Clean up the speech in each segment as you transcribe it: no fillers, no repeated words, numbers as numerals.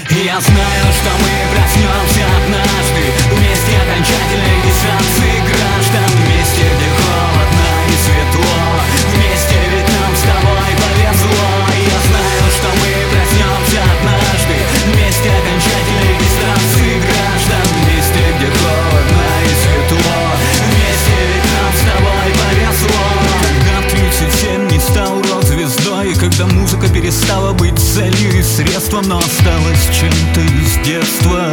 Я знаю, что мы проснемся однажды вместе окончательной регистрации граждан. Вместе, где холодно и светло, вместе, ведь нам с тобой повезло. Я знаю, что мы проснемся однажды вместе окончательной регистрации граждан. Вместе, где холодно и светло, вместе, ведь нам с тобой повезло. Когда в 37 не стал рок-звездой, когда музыка перестала быть целью и средством, но осталась чем-то из детства.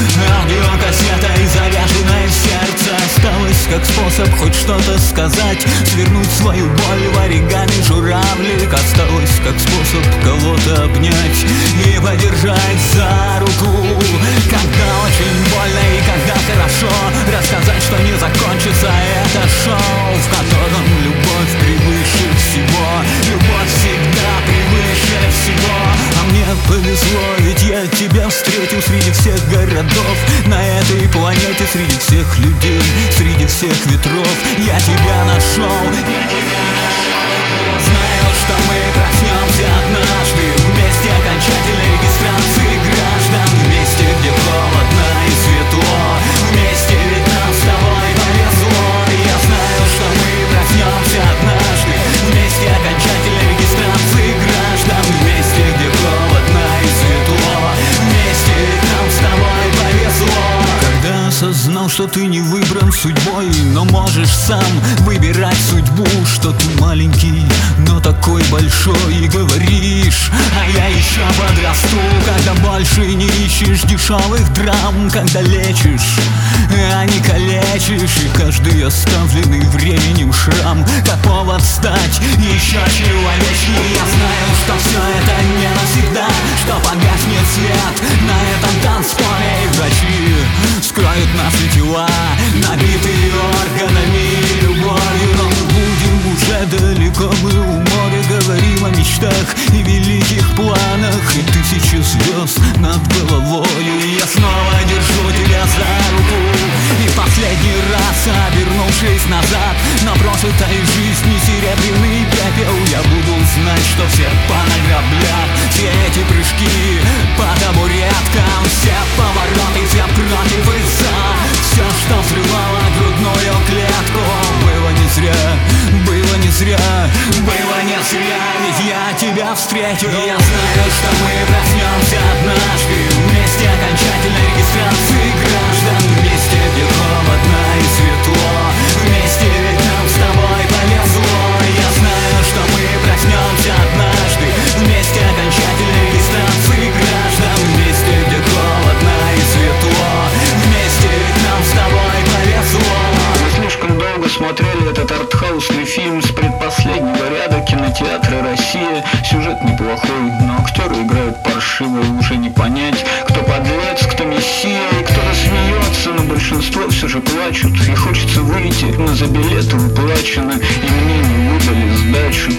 Аудиокассета и заряженное сердце осталось как способ хоть что-то сказать, свернуть свою боль в оригами журавлик. Осталось как способ кого-то обнять и подержать за руку, когда очень больно и когда хорошо. Рассказать, что не закончится это шоу, в котором любовь превыше всего, любовь всегда превыше всего. А мне повезло, ведь я тебя встретил среди всех городов на этой планете, среди всех людей, среди всех ветров. Я тебя нашел, я тебя нашел. Знаю, что мы проснемся однажды вместе окончательной регистрации граждан. Вместе, где холодно и светло, вместе, ведь нам с тобой повезло. Я знаю, что мы проснемся однажды вместе окончательной регистрации граждан. Вместе, где холодно и светло, вместе, ведь нам с тобой повезло. Когда осознал, что ты не выбран судьбой, но можешь сам выбирать судьбу, что ты маленький, но такой большой, и говоришь: а я еще подрасту. Когда больше не ищешь дешевых драм, когда лечишь, а не калечишь, и каждый оставленный временем шрам как повод стать еще человечнее. Я знаю, что все это не навсегда, что погаснет свет на этом танцполе, и врачи скроют наши тела, набитые органами и любовью. Но мы будем уже далеко, мы у моря говорим о мечтах и великих планах, и тысячи звезд над головою. И я снова держу тебя за руку, и последний раз, обернувшись назад на прожитой жизни серебряный пепел, я буду знать, что все понаграблят все эти прыжки по табуреткам, все повороты, все против и за, все, что взрывало грудную клетку. Было не зря, было не зря, было не зря, ведь я тебя встретил. Я знаю, что мы проснемся однажды вместе окончательной регистрации граждан. Вместе, где холодно и светло, вместе, ведь нам с тобой повезло. Я знаю, что мы проснемся однажды вместе окончательной регистрации граждан. Вместе, где холодно и светло, вместе, ведь нам с тобой повезло. Мы слишком долго смотрели этот артхаусный фильм с предпоследнего ряда кинотеатра «Россия». Сюжет неплохой, но актеры играют паршиво, и уже не понять, кто подлец, кто мессия и кто-то смеется, но большинство все же плачут, и хочется выйти, но за билеты выплачено, и мне не выдали сдачу.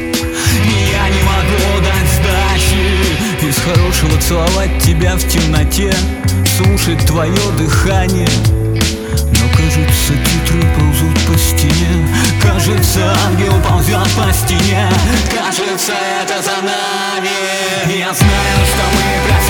Я не могу дать сдачи, из хорошего целовать тебя в темноте, слушать твое дыхание. Но кажется, титры ползут по стене, кажется, ангел ползет по стене, кажется, это за нами. Я знаю, что мы